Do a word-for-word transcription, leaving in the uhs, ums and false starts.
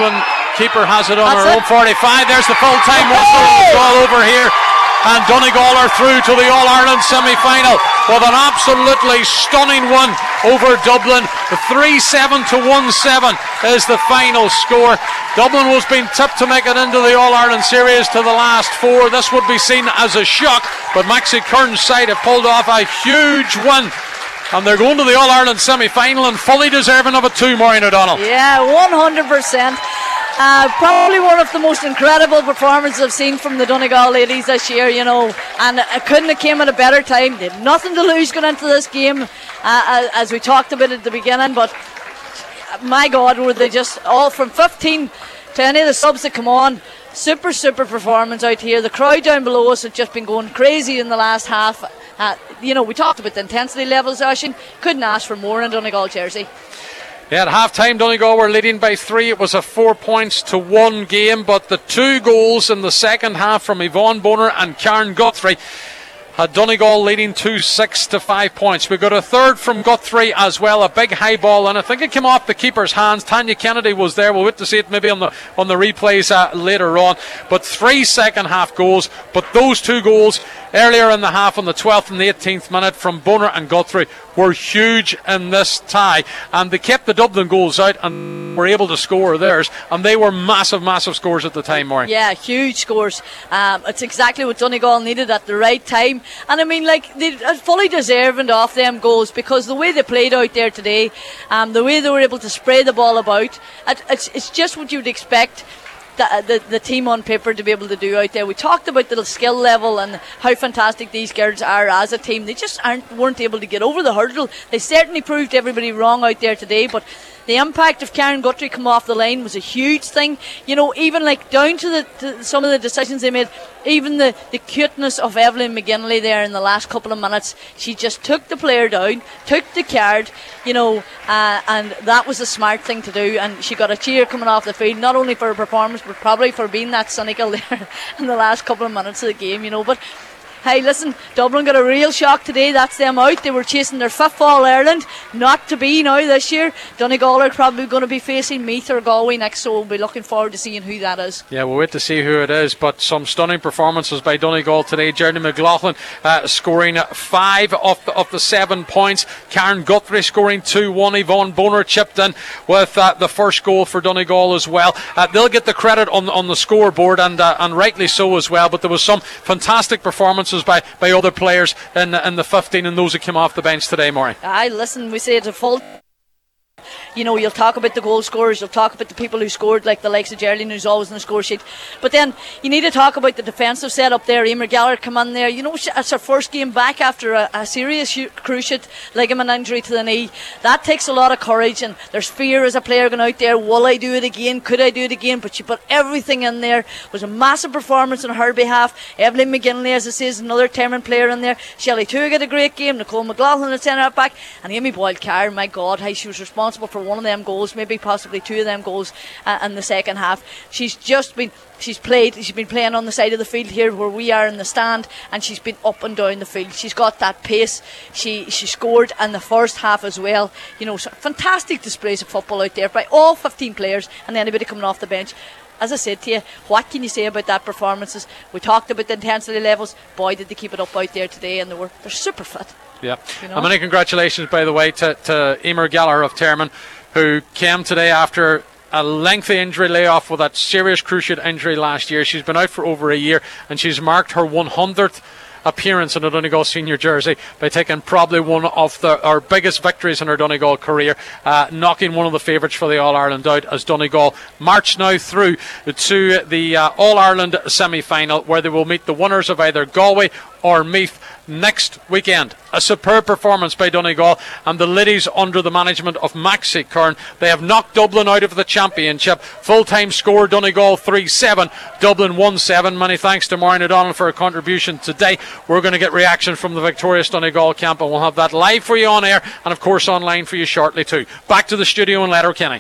Dublin keeper has it on That's her it. own forty-five. There's the full-time whistle. It's all over here. And Donegal are through to the All-Ireland semi-final with an absolutely stunning one over Dublin. The three seven to one seven is the final score. Dublin was being tipped to make it into the All-Ireland series to the last four. This would be seen as a shock, but Maxi Kern's side have pulled off a huge win. And they're going to the All-Ireland semi-final and fully deserving of it too, Maureen O'Donnell. Yeah, one hundred percent. Uh, probably one of the most incredible performances I've seen from the Donegal ladies this year, you know, and it couldn't have came at a better time. They had nothing to lose going into this game, uh, as we talked about at the beginning, but my God, were they just all from fifteen to any of the subs that come on. Super, super performance out here. The crowd down below us had just been going crazy in the last half. Uh, you know, we talked about the intensity levels, Oisín. Couldn't ask for more in Donegal jersey. Yeah, at half time Donegal were leading by three. It was a four points to one game, but the two goals in the second half from Yvonne Boner and Karen Guthrie had Donegal leading two six to five points. We got a third from Guthrie as well, a big high ball, and I think it came off the keeper's hands. Tanya Kennedy was there. We'll wait to see it maybe on the on the replays uh, later on. But three second half goals, but those two goals earlier in the half on the twelfth and the eighteenth minute from Boner and Guthrie were huge in this tie, and they kept the Dublin goals out and were able to score theirs, and they were massive massive scores at the time, Maureen. Yeah, huge scores. Um, it's exactly what Donegal needed at the right time, and I mean, like, they are fully deserving of them goals, because the way they played out there today, um, the way they were able to spray the ball about, it, it's, it's just what you'd expect The, the, the team on paper to be able to do out there. We talked about the skill level and how fantastic these girls are as a team. They just aren't weren't able to get over the hurdle. They certainly proved everybody wrong out there today, but the impact of Karen Guthrie come off the line was a huge thing. You know, even like down to, the, to some of the decisions they made, even the, the cuteness of Evelyn McGinley there in the last couple of minutes. She just took the player down, took the card, you know, uh, and that was a smart thing to do, and she got a cheer coming off the field, not only for her performance, but probably for being that cynical there in the last couple of minutes of the game, you know. But hey, listen, Dublin got a real shock today. That's them out. They were chasing their fifth All-Ireland. Not to be now this year. Donegal are probably going to be facing Meath or Galway next, so we'll be looking forward to seeing who that is. Yeah, we'll wait to see who it is, but some stunning performances by Donegal today. Jeremy McLaughlin uh, scoring five of the, of the seven points. Karen Guthrie scoring two one. Yvonne Boner chipped in with uh, the first goal for Donegal as well. Uh, they'll get the credit on, on the scoreboard, and, uh, and rightly so as well, but there was some fantastic performances by, by other players in, in the fifteen, and those that came off the bench today, Maureen. Aye, listen, we say it's a full. You know, you'll talk about the goal scorers, you'll talk about the people who scored, like the likes of Geraldine, who's always in the score sheet. But then you need to talk about the defensive setup there. Emer Gallagher come in there. You know, it's her first game back after a, a serious cruciate ligament injury to the knee. That takes a lot of courage, and there's fear as a player going out there. Will I do it again? Could I do it again? But she put everything in there. It was a massive performance on her behalf. Evelyn McGinley, as I say, is another determined player in there. Shelley Tuig had a great game. Nicole McLaughlin at centre back, and Amy Boyle-Carr, my God, how she was responsible for one of them goals, maybe possibly two of them goals uh, in the second half. She's just been she's played she's been playing on the side of the field here where we are in the stand, and she's been up and down the field. She's got that pace. She she scored in the first half as well. You know, so fantastic displays of football out there by all fifteen players and anybody coming off the bench. As I said to you, what can you say about that performances? We talked about the intensity levels. Boy, did they keep it up out there today, and they were they're super fit. Yeah, you know? and many congratulations, by the way, to, to Emer Gallagher of Termon, who came today after a lengthy injury layoff with that serious cruciate injury last year. She's been out for over a year, and she's marked her one hundredth appearance in a Donegal senior jersey by taking probably one of the our biggest victories in her Donegal career, uh, knocking one of the favourites for the All-Ireland out as Donegal march now through to the uh, All-Ireland semi-final, where they will meet the winners of either Galway or Meath next weekend. A superb performance by Donegal, and the ladies under the management of Maxi Kern, they have knocked Dublin out of the championship. Full-time score Donegal three seven, Dublin one seven. Many thanks to Maureen O'Donnell for her contribution today. We're going to get reaction from the victorious Donegal camp, and we'll have that live for you on air and of course online for you shortly too. Back to the studio in Letterkenny.